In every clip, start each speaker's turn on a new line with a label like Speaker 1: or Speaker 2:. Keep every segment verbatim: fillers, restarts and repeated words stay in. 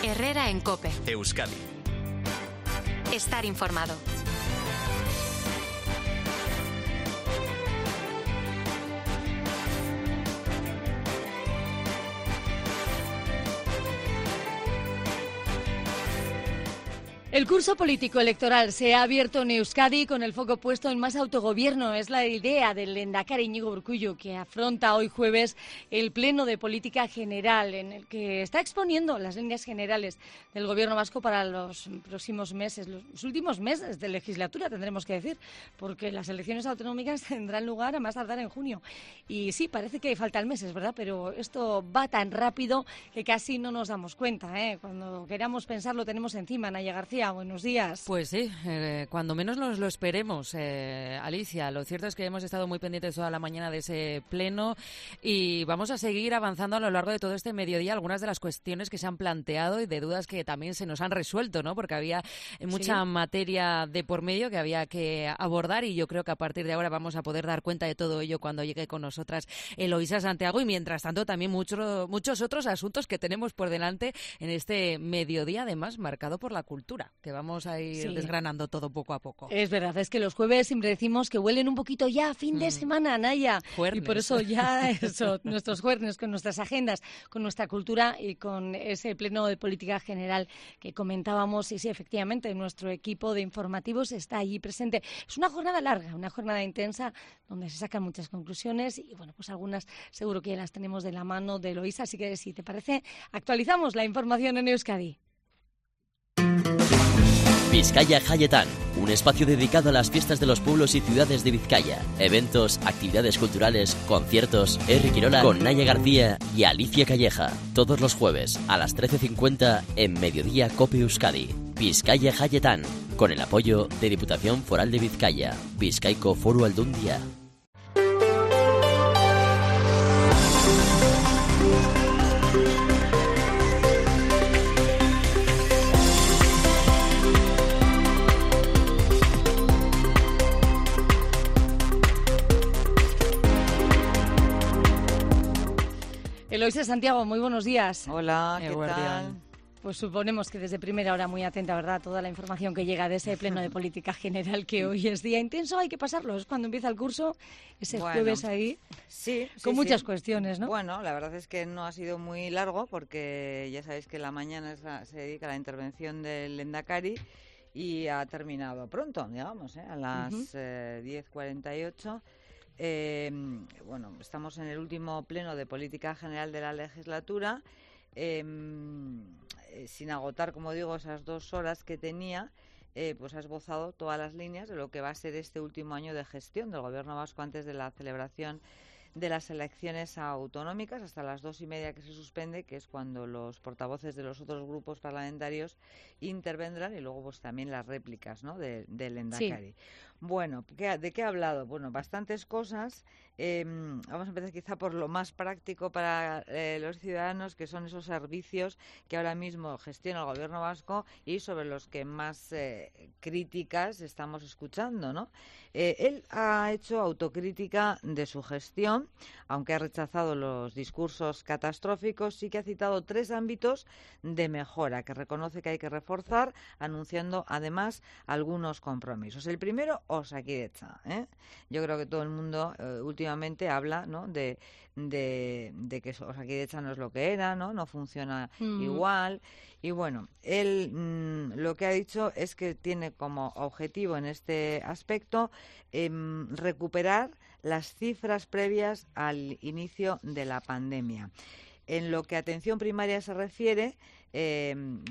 Speaker 1: Herrera en COPE.
Speaker 2: Euskadi.
Speaker 1: Estar informado.
Speaker 3: El curso político electoral se ha abierto en Euskadi con el foco puesto en más autogobierno. Es la idea del lehendakari Iñigo Urkullu, que afronta hoy jueves el Pleno de Política General, en el que está exponiendo las líneas generales del Gobierno vasco para los próximos meses, los últimos meses de legislatura, tendremos que decir, porque las elecciones autonómicas tendrán lugar a más tardar en junio. Y sí, parece que faltan meses, ¿verdad? Pero esto va tan rápido que casi no nos damos cuenta, ¿eh? Cuando queramos pensar lo tenemos encima. Naya García, buenos días.
Speaker 4: Pues sí, eh, cuando menos nos lo esperemos, eh, Alicia. Lo cierto es que hemos estado muy pendientes toda la mañana de ese pleno y vamos a seguir avanzando a lo largo de todo este mediodía algunas de las cuestiones que se han planteado y de dudas que también se nos han resuelto, ¿no? Porque había mucha sí. materia de por medio que había que abordar y yo creo que a partir de ahora vamos a poder dar cuenta de todo ello cuando llegue con nosotras Eloísa Santiago y mientras tanto también mucho, muchos otros asuntos que tenemos por delante en este mediodía, además marcado por la cultura, que vamos a ir sí. desgranando todo poco a poco.
Speaker 3: Es verdad, es que los jueves siempre decimos que huelen un poquito ya a fin de semana, Naya.
Speaker 4: Juernes.
Speaker 3: Y por eso ya eso, nuestros jueves, con nuestras agendas, con nuestra cultura y con ese pleno de política general que comentábamos. Y sí, efectivamente, nuestro equipo de informativos está allí presente. Es una jornada larga, una jornada intensa, donde se sacan muchas conclusiones y, bueno, pues algunas seguro que ya las tenemos de la mano de Eloísa. Así que, si te parece, actualizamos la información en Euskadi.
Speaker 5: Vizcaya Jaietan, un espacio dedicado a las fiestas de los pueblos y ciudades de Vizcaya. Eventos, actividades culturales, conciertos, Herri Kirola con Naya García y Alicia Calleja. Todos los jueves a las trece cincuenta en Mediodía Cope Euskadi. Vizcaya Jaietan, con el apoyo de Diputación Foral de Vizcaya. Bizkaiko Foru Aldundia.
Speaker 3: Eloísa Santiago, muy buenos días.
Speaker 6: Hola, ¿qué
Speaker 4: eh,
Speaker 6: tal?
Speaker 3: Pues suponemos que desde primera hora muy atenta, ¿verdad?, toda la información que llega de ese pleno de política general que hoy es día intenso, hay que pasarlo, es cuando empieza el curso, ese
Speaker 6: bueno,
Speaker 3: jueves ahí,
Speaker 6: sí,
Speaker 3: con
Speaker 6: sí,
Speaker 3: muchas
Speaker 6: sí.
Speaker 3: cuestiones, ¿no?
Speaker 6: Bueno, la verdad es que no ha sido muy largo porque ya sabéis que la mañana es la, se dedica a la intervención del lehendakari y ha terminado pronto, digamos, ¿eh? a las uh-huh. eh, diez cuarenta y ocho. Eh, bueno, estamos en el último pleno de política general de la legislatura, eh, sin agotar, como digo, esas dos horas que tenía, eh, pues ha esbozado todas las líneas de lo que va a ser este último año de gestión del Gobierno vasco antes de la celebración de las elecciones autonómicas hasta las dos y media que se suspende, que es cuando los portavoces de los otros grupos parlamentarios intervendrán y luego pues también las réplicas, ¿no?, de, del lehendakari. Sí. Bueno, ¿qué, ¿de qué ha hablado? Bueno, bastantes cosas. Eh, vamos a empezar quizá por lo más práctico para eh, los ciudadanos, que son esos servicios que ahora mismo gestiona el Gobierno vasco y sobre los que más eh, críticas estamos escuchando, ¿no? Eh, él ha hecho autocrítica de su gestión, aunque ha rechazado los discursos catastróficos, sí que ha citado tres ámbitos de mejora que reconoce que hay que reforzar, anunciando además algunos compromisos. El primero, Osakidetza, ¿eh? Yo creo que todo el mundo eh, últimamente habla, ¿no?, de, de, de que Osakidetza no es lo que era, no, no funciona mm. igual. Y bueno, él mmm, lo que ha dicho es que tiene como objetivo en este aspecto eh, recuperar las cifras previas al inicio de la pandemia. En lo que a atención primaria se refiere, eh,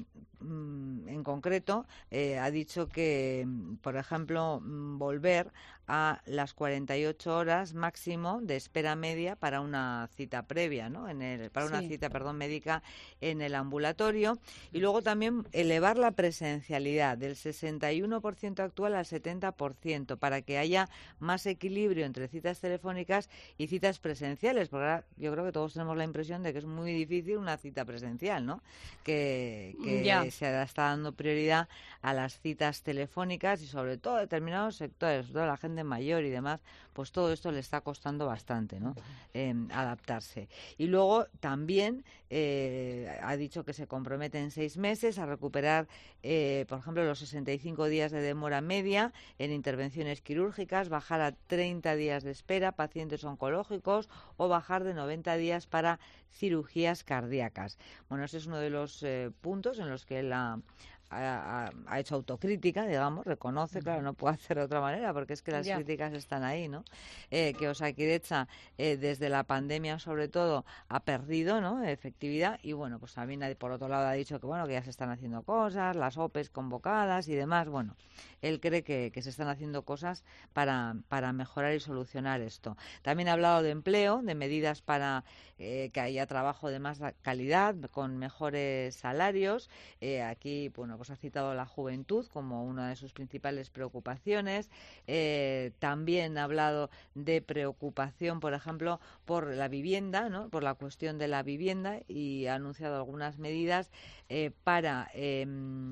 Speaker 6: en concreto, eh, ha dicho que, por ejemplo, volver a las cuarenta y ocho horas máximo de espera media para una cita previa, ¿no? En el, para una sí. cita, perdón, médica en el ambulatorio. Y luego también elevar la presencialidad del sesenta y uno por ciento actual al setenta por ciento para que haya más equilibrio entre citas telefónicas y citas presenciales, porque ahora yo creo que todos tenemos la impresión de que es muy difícil una cita presencial, ¿no? Que que, que
Speaker 3: Ya.
Speaker 6: se está dando prioridad a las citas telefónicas y sobre todo a determinados sectores, sobre todo a la gente mayor y demás, pues todo esto le está costando bastante, ¿no? Eh, adaptarse. Y luego también eh, ha dicho que se compromete en seis meses a recuperar, eh, por ejemplo, los sesenta y cinco días de demora media en intervenciones quirúrgicas, bajar a treinta días de espera pacientes oncológicos o bajar de noventa días para cirugías cardíacas. Bueno, ese es uno de los eh, puntos en los que la Ha, ha hecho autocrítica, digamos, reconoce, claro, no puede hacer de otra manera porque es que las
Speaker 3: Ya.
Speaker 6: críticas están ahí, ¿no? Eh, que Osakidetza, eh, desde la pandemia sobre todo, ha perdido, ¿no?, efectividad y, bueno, pues también ha- por otro lado ha dicho que, bueno, que ya se están haciendo cosas, las O P Es convocadas y demás, bueno, él cree que, que se están haciendo cosas para, para mejorar y solucionar esto. También ha hablado de empleo, de medidas para eh, que haya trabajo de más calidad, con mejores salarios. Eh, aquí, bueno, pues ha citado la juventud como una de sus principales preocupaciones. Eh, también ha hablado de preocupación, por ejemplo, por la vivienda, ¿no?, por la cuestión de la vivienda y ha anunciado algunas medidas eh, para eh,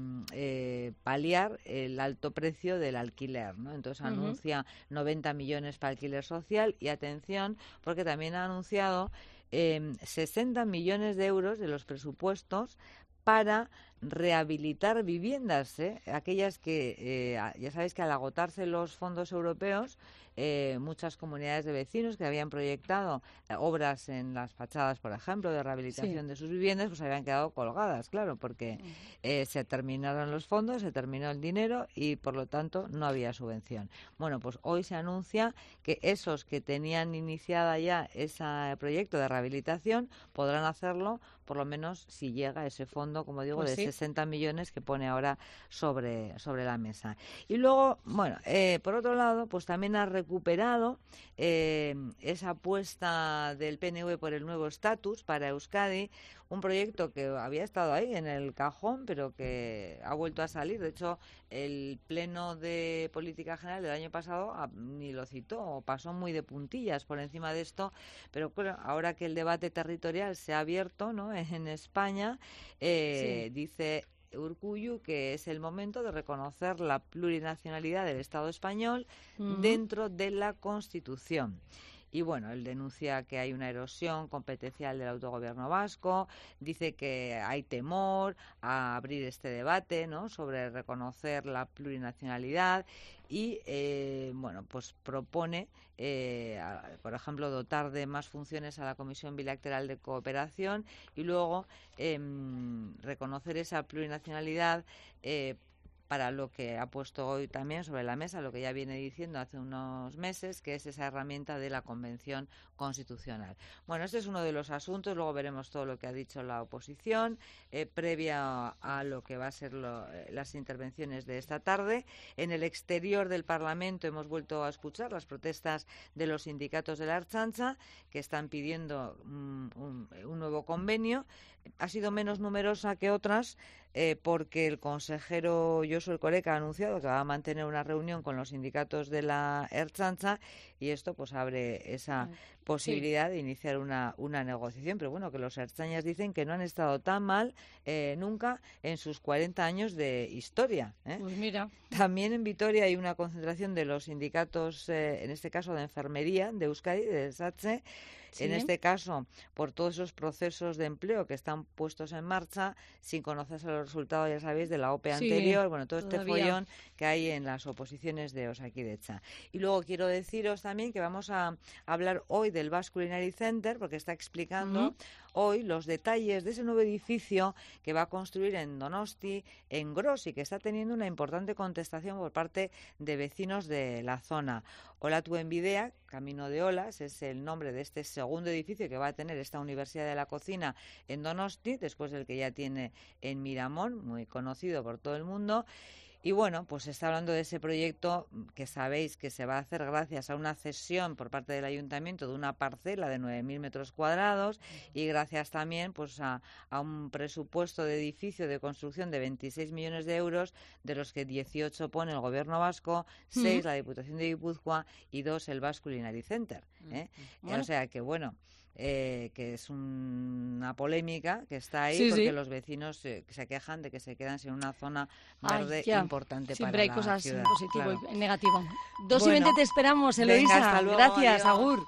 Speaker 6: eh, paliar el alto precio del alquiler, ¿no? Entonces
Speaker 3: Ujú.
Speaker 6: anuncia noventa millones para alquiler social y atención, porque también ha anunciado eh, sesenta millones de euros de los presupuestos para rehabilitar viviendas, ¿eh? Aquellas que, eh, a- ya sabéis que al agotarse los fondos europeos, eh, muchas comunidades de vecinos que habían proyectado eh, obras en las fachadas, por ejemplo, de rehabilitación de sus viviendas, pues habían quedado colgadas, claro, porque eh, se terminaron los fondos, se terminó el dinero y, por lo tanto, no había subvención. Bueno, pues hoy se anuncia que esos que tenían iniciada ya ese proyecto de rehabilitación podrán hacerlo, por lo menos si llega ese fondo, como digo,
Speaker 3: Pues
Speaker 6: de
Speaker 3: sí.
Speaker 6: sesenta millones que pone ahora sobre, sobre la mesa. Y luego, bueno, eh, por otro lado, pues también ha recuperado eh, esa apuesta del P N V por el nuevo estatus para Euskadi, un proyecto que había estado ahí en el cajón, pero que ha vuelto a salir. De hecho, el Pleno de Política General del año pasado ah, ni lo citó, o pasó muy de puntillas por encima de esto, pero claro, ahora que el debate territorial se ha abierto, ¿no?, en España, eh,
Speaker 3: Sí.
Speaker 6: dice Urkullu que es el momento de reconocer la plurinacionalidad del Estado español
Speaker 3: Ujú.
Speaker 6: dentro de la Constitución. Y bueno, él denuncia que hay una erosión competencial del autogobierno vasco, dice que hay temor a abrir este debate, ¿no?, sobre reconocer la plurinacionalidad y, eh, bueno, pues propone, eh, a- por ejemplo, dotar de más funciones a la Comisión Bilateral de Cooperación y luego em, reconocer esa plurinacionalidad eh, para lo que ha puesto hoy también sobre la mesa, lo que ya viene diciendo hace unos meses, que es esa herramienta de la Convención Constitucional. Bueno, este es uno de los asuntos, luego veremos todo lo que ha dicho la oposición, eh, previa a lo que va a ser lo, eh, las intervenciones de esta tarde. En el exterior del Parlamento hemos vuelto a escuchar las protestas de los sindicatos de la Ertzaintza, que están pidiendo mm, un, un nuevo convenio. Ha sido menos numerosa que otras eh, porque el consejero Josu Erkoreka ha anunciado que va a mantener una reunión con los sindicatos de la Ertzaintza y esto pues abre esa posibilidad de iniciar una, una negociación. Pero bueno, que los ertzainas dicen que no han estado tan mal eh, nunca en sus cuarenta años de historia, ¿eh?
Speaker 3: Pues mira.
Speaker 6: También en Vitoria hay una concentración de los sindicatos, eh, en este caso de enfermería, de Euskadi, de SATSE,
Speaker 3: Sí.
Speaker 6: en este caso por todos esos procesos de empleo que están puestos en marcha sin conocerse los resultados, ya sabéis, de la O P E
Speaker 3: Sí,
Speaker 6: anterior, bueno, todo este
Speaker 3: todavía.
Speaker 6: follón que hay en las oposiciones de Osakidetza. Y luego quiero deciros también que vamos a hablar hoy del Basque Culinary Center, porque está explicando
Speaker 3: Ujú.
Speaker 6: hoy los detalles de ese nuevo edificio que va a construir en Donosti, en Gros, y que está teniendo una importante contestación por parte de vecinos de la zona. Olatu Enbidea, Camino de Olas, es el nombre de este segundo edificio que va a tener esta Universidad de la Cocina en Donosti, después del que ya tiene en Miramón, muy conocido por todo el mundo. Y bueno, pues se está hablando de ese proyecto que sabéis que se va a hacer gracias a una cesión por parte del ayuntamiento de una parcela de nueve mil metros cuadrados y gracias también pues a, a un presupuesto de edificio de construcción de veintiséis millones de euros, de los que dieciocho pone el gobierno vasco, seis la Diputación de Guipúzcoa y dos el Basque Culinary Center, ¿eh?
Speaker 3: Bueno.
Speaker 6: O sea que bueno, Eh, que es un, una polémica que está ahí
Speaker 3: sí,
Speaker 6: porque
Speaker 3: sí.
Speaker 6: los vecinos eh, se quejan de que se quedan sin una zona verde
Speaker 3: Ay,
Speaker 6: importante
Speaker 3: Siempre
Speaker 6: para
Speaker 3: hay
Speaker 6: la
Speaker 3: cosas
Speaker 6: ciudad.
Speaker 3: en positivo
Speaker 6: Claro.
Speaker 3: y en negativo. Dos
Speaker 6: Bueno,
Speaker 3: y veinte te esperamos, Eloísa.
Speaker 6: venga, hasta luego,
Speaker 3: Gracias,
Speaker 6: adiós.
Speaker 3: agur.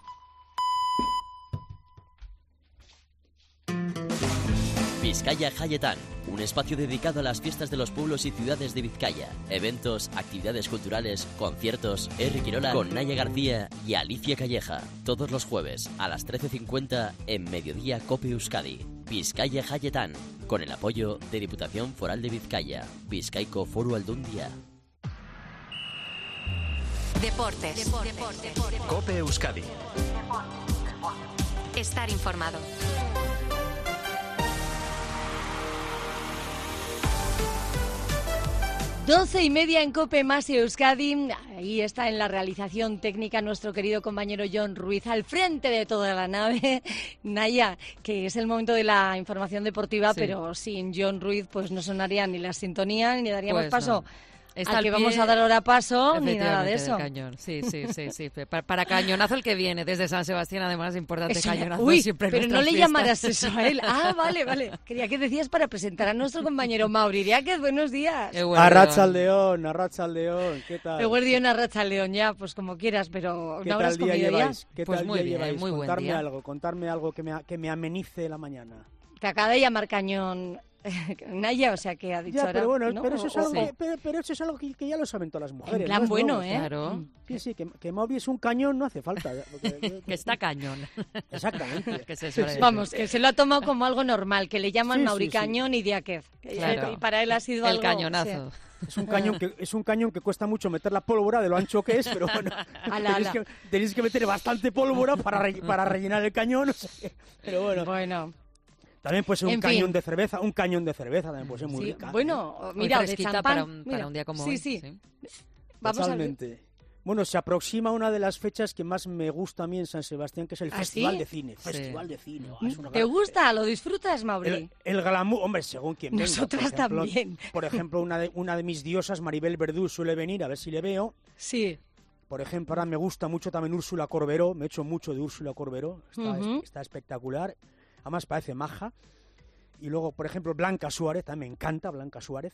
Speaker 5: Vizcaya Jaietan, un espacio dedicado a las fiestas de los pueblos y ciudades de Vizcaya. Eventos, actividades culturales, conciertos, Herri Quirola con Naya García y Alicia Calleja. Todos los jueves a las trece cincuenta en Mediodía Cope Euskadi. Vizcaya Jaietan, con el apoyo de Diputación Foral de Vizcaya. Bizkaiko Foru Aldundia.
Speaker 1: Deportes. Deportes.
Speaker 2: Cope Euskadi.
Speaker 1: Estar informado.
Speaker 3: Doce y media en Cope más Euskadi. Ahí está en la realización técnica nuestro querido compañero John Ruiz, al frente de toda la nave. Naya, que es el momento de la información deportiva,
Speaker 4: Sí.
Speaker 3: pero sin John Ruiz pues no sonaría ni la sintonía ni daríamos
Speaker 4: Pues
Speaker 3: paso.
Speaker 4: no. Está
Speaker 3: al
Speaker 4: al
Speaker 3: que
Speaker 4: pie,
Speaker 3: vamos a dar ahora paso, ni nada de
Speaker 4: efectivamente,
Speaker 3: eso.
Speaker 4: del cañón. Sí, sí, sí, sí. Para, para cañonazo el que viene desde San Sebastián, además, importante
Speaker 3: Eso,
Speaker 4: cañonazo
Speaker 3: uy,
Speaker 4: siempre en
Speaker 3: pero no
Speaker 4: nuestras
Speaker 3: le
Speaker 4: fiestas.
Speaker 3: llamaras eso a él. Ah, vale, vale. Quería que decías para presentar a nuestro compañero Mauri Iriáquez. Buenos días.
Speaker 4: Eguerdión.
Speaker 7: Arratsaldeon, Arratsaldeon, ¿qué tal?
Speaker 3: Eguerdión, Arratsaldeon, ya, pues como quieras, pero
Speaker 7: ¿Qué
Speaker 3: ¿no
Speaker 7: tal
Speaker 3: habrás
Speaker 7: día
Speaker 3: comido ya?
Speaker 7: lleváis? ¿Qué
Speaker 4: Pues
Speaker 7: tal
Speaker 4: muy
Speaker 7: día
Speaker 4: bien,
Speaker 7: lleváis?
Speaker 4: muy buen
Speaker 7: contarme
Speaker 4: día.
Speaker 7: algo, contarme algo que me, a- que me amenice la mañana.
Speaker 3: Te acaba de llamar Cañón Naya, o sea que ha dicho
Speaker 7: Ya,
Speaker 3: ahora,
Speaker 7: pero bueno,
Speaker 3: ¿no?
Speaker 7: pero eso es
Speaker 3: O-
Speaker 7: algo,
Speaker 3: o-
Speaker 7: que, pero, pero eso es algo que, que ya lo saben todas las mujeres.
Speaker 3: En plan
Speaker 7: no es
Speaker 3: bueno,
Speaker 7: nuevo.
Speaker 3: ¿eh?
Speaker 4: Claro,
Speaker 7: Sí, sí, que, que Mauri es un cañón no hace falta. porque-
Speaker 4: que está cañón.
Speaker 7: Exactamente.
Speaker 4: Que se suele decir.
Speaker 3: Vamos, que se lo ha tomado como algo normal, que le llaman
Speaker 7: Sí, sí,
Speaker 3: Mauri
Speaker 7: sí.
Speaker 3: Cañón y Diáquez.
Speaker 4: Claro.
Speaker 3: Y para él ha sido
Speaker 4: El
Speaker 3: algo...
Speaker 4: cañonazo.
Speaker 3: sí.
Speaker 7: Es un cañón que es un cañón que cuesta mucho meter la pólvora de lo ancho que es, pero bueno,
Speaker 3: Ala,
Speaker 7: tenéis,
Speaker 3: ala.
Speaker 7: que, tenéis que meter bastante pólvora para, re- para rellenar el cañón. O sea que- pero bueno,
Speaker 3: Bueno,
Speaker 7: también puede ser un
Speaker 3: en fin.
Speaker 7: cañón de cerveza, un cañón de cerveza también puede ser muy
Speaker 3: sí,
Speaker 7: rica. ¿eh?
Speaker 3: bueno,
Speaker 4: Muy
Speaker 3: mira, de
Speaker 4: fresquita
Speaker 3: champán.
Speaker 4: para un, para
Speaker 3: mira.
Speaker 4: un día como
Speaker 3: sí,
Speaker 4: hoy.
Speaker 3: Sí,
Speaker 4: sí.
Speaker 3: Vamos a ver.
Speaker 7: Totalmente. Bueno, se aproxima una de las fechas que más me gusta a mí en San Sebastián, que es el
Speaker 3: ¿Ah,
Speaker 7: Festival
Speaker 3: sí?
Speaker 7: de Cine.
Speaker 4: Sí.
Speaker 7: Festival de Cine. oh, es una
Speaker 3: ¿Te
Speaker 7: gran-
Speaker 3: gusta? ¿Lo disfrutas, Mauri?
Speaker 7: El, el glamour, hombre, según quien venga.
Speaker 3: Nosotras
Speaker 7: por ejemplo,
Speaker 3: también.
Speaker 7: Por ejemplo, una de, una de mis diosas, Maribel Verdú, suele venir, a ver si le veo.
Speaker 3: Sí.
Speaker 7: Por ejemplo, ahora me gusta mucho también Úrsula Corberó, me echo mucho de Úrsula Corberó, está,
Speaker 3: Ujú.
Speaker 7: está espectacular, además parece maja. Y luego, por ejemplo, Blanca Suárez, también me encanta Blanca Suárez,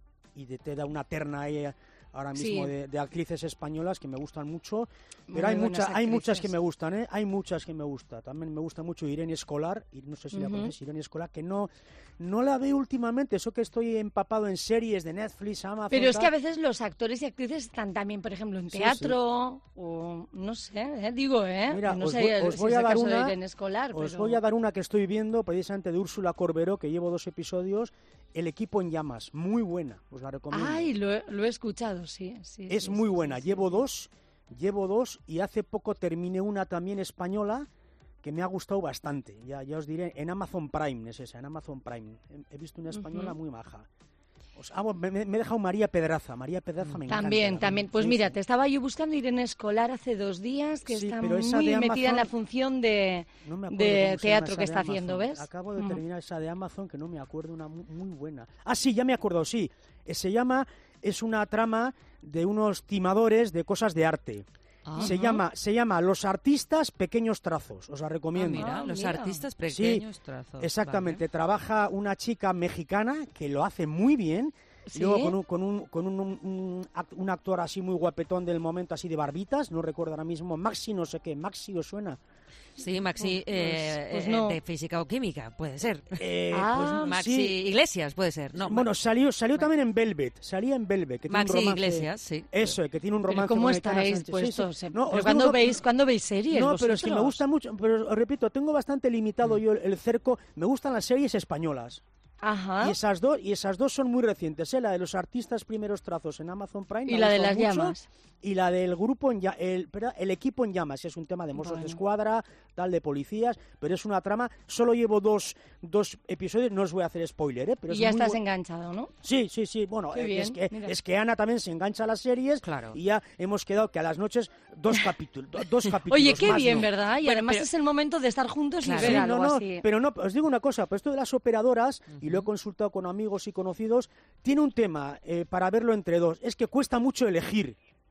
Speaker 7: y de- te da una terna ahí eh, ahora mismo
Speaker 3: Sí.
Speaker 7: de, de actrices españolas que me gustan mucho,
Speaker 3: Muy
Speaker 7: pero hay,
Speaker 3: buenas
Speaker 7: muchas hay muchas
Speaker 3: actrices.
Speaker 7: que me gustan, ¿eh? Hay muchas que me gustan. También me gusta mucho Irene Escolar, y no sé si la
Speaker 3: Ujú.
Speaker 7: conoces, Irene Escolar, que no, no la veo últimamente, eso que estoy empapado en series de Netflix, Amazon...
Speaker 3: Pero es que a
Speaker 7: tal.
Speaker 3: veces los actores y actrices están también, por ejemplo, en
Speaker 7: Sí,
Speaker 3: teatro o no sé, ¿eh? digo, ¿eh?
Speaker 7: Mira,
Speaker 3: no
Speaker 7: os
Speaker 3: sé
Speaker 7: voy- os
Speaker 3: si
Speaker 7: voy
Speaker 3: es
Speaker 7: a
Speaker 3: el
Speaker 7: dar
Speaker 3: caso de
Speaker 7: una-
Speaker 3: Irene Escolar,
Speaker 7: Os
Speaker 3: pero...
Speaker 7: voy a dar una que estoy viendo precisamente de Úrsula Corberó, que llevo dos episodios, El equipo en llamas, muy buena, os la recomiendo.
Speaker 3: Ay, lo he, lo he escuchado, sí. sí
Speaker 7: es
Speaker 3: sí,
Speaker 7: muy
Speaker 3: sí,
Speaker 7: buena,
Speaker 3: sí, sí.
Speaker 7: llevo dos, llevo dos y hace poco terminé una también española que me ha gustado bastante. Ya, ya os diré, en Amazon Prime es esa, en Amazon Prime. He, he visto una española
Speaker 3: Ujú.
Speaker 7: muy maja. Os- ah, bueno, me, me he dejado María Pedraza, María Pedraza me encanta.
Speaker 3: También, también. Pues
Speaker 7: Sí,
Speaker 3: mira,
Speaker 7: sí.
Speaker 3: te estaba yo buscando Irene Escolar hace dos días, que
Speaker 7: Sí,
Speaker 3: está
Speaker 7: pero esa
Speaker 3: muy
Speaker 7: de
Speaker 3: metida en la
Speaker 7: Amazon-
Speaker 3: función de,
Speaker 7: No me acuerdo
Speaker 3: de
Speaker 7: cómo se
Speaker 3: teatro
Speaker 7: llama
Speaker 3: que
Speaker 7: esa
Speaker 3: está
Speaker 7: de
Speaker 3: haciendo,
Speaker 7: Amazon.
Speaker 3: ¿ves?
Speaker 7: Acabo de
Speaker 3: Mm.
Speaker 7: terminar esa de Amazon que no me acuerdo, una mu- muy buena. Ah, sí, ya me acuerdo, sí. Eh, Se llama, es una trama de unos timadores de cosas de arte.
Speaker 4: Ah,
Speaker 7: Se llama, se llama Los artistas pequeños trazos, os la
Speaker 4: ah,
Speaker 7: recomiendo.
Speaker 4: mira,
Speaker 3: Ah,
Speaker 4: los
Speaker 3: mira.
Speaker 4: artistas
Speaker 7: Sí,
Speaker 4: pequeños trazos.
Speaker 7: Exactamente, trabaja una chica mexicana que lo hace muy bien.
Speaker 3: ¿Sí?
Speaker 7: Y luego con un, con, un, con un, un, un act- un actor así muy guapetón del momento, así de barbitas, no recuerdo ahora mismo, Maxi no sé qué, Maxi os suena.
Speaker 4: Sí, Maxi,
Speaker 3: Pues-
Speaker 4: eh,
Speaker 3: pues
Speaker 4: eh,
Speaker 3: no.
Speaker 4: de física o química, puede ser.
Speaker 7: Eh,
Speaker 3: Ah,
Speaker 7: pues,
Speaker 4: Maxi
Speaker 7: sí.
Speaker 4: Iglesias, puede ser. No,
Speaker 7: Bueno, salió, salió también en Velvet, salía en Velvet. Que tiene
Speaker 4: Maxi
Speaker 7: un romance,
Speaker 4: Iglesias, sí.
Speaker 7: Eso, que tiene un
Speaker 3: Pero
Speaker 7: romance
Speaker 3: ¿cómo
Speaker 7: con Aitana
Speaker 3: estáis
Speaker 7: Sánchez. Sí,
Speaker 3: puestos?
Speaker 7: sí.
Speaker 3: eh?
Speaker 7: No,
Speaker 3: ¿Pero
Speaker 7: os
Speaker 3: ¿cuándo
Speaker 7: digo-
Speaker 3: veis, ¿cuándo veis series
Speaker 7: No, pero es que me
Speaker 3: vosotros?
Speaker 7: gusta mucho, pero os repito, tengo bastante limitado
Speaker 3: Mm.
Speaker 7: yo el, el cerco. Me gustan las series españolas.
Speaker 3: Ajá.
Speaker 7: Y esas dos y esas dos son muy recientes, ¿eh? La de los artistas primeros trazos en Amazon Prime. me
Speaker 3: Y
Speaker 7: ha
Speaker 3: la de
Speaker 7: gustado
Speaker 3: las
Speaker 7: mucho,
Speaker 3: llamas.
Speaker 7: Y la del grupo, en ya- el, perdón, el equipo en llamas, es un tema de mozos
Speaker 3: Bueno.
Speaker 7: de escuadra, tal, de policías, pero es una trama, solo llevo dos, dos episodios, no os voy a hacer spoiler, ¿eh? Pero
Speaker 3: Y
Speaker 7: es
Speaker 3: ya
Speaker 7: muy
Speaker 3: estás
Speaker 7: bu-
Speaker 3: enganchado, ¿no?
Speaker 7: Sí, sí, sí, bueno,
Speaker 3: Qué
Speaker 7: eh,
Speaker 3: bien,
Speaker 7: es, que,
Speaker 3: mira.
Speaker 7: es que Ana también se engancha a las series
Speaker 4: Claro.
Speaker 7: y ya hemos quedado que a las noches dos capítulos, do- dos capítulos
Speaker 3: Oye, qué
Speaker 7: más,
Speaker 3: bien,
Speaker 7: ¿no?
Speaker 3: ¿verdad? Y
Speaker 4: Bueno,
Speaker 3: además
Speaker 4: pero-
Speaker 3: es el momento de estar juntos
Speaker 4: Claro.
Speaker 3: y ver
Speaker 7: Sí,
Speaker 3: algo
Speaker 7: no, no,
Speaker 3: así.
Speaker 7: pero no, os digo una cosa, pero esto de las operadoras, y lo he consultado con amigos y conocidos, tiene un tema eh, para verlo entre dos, es que cuesta mucho elegir.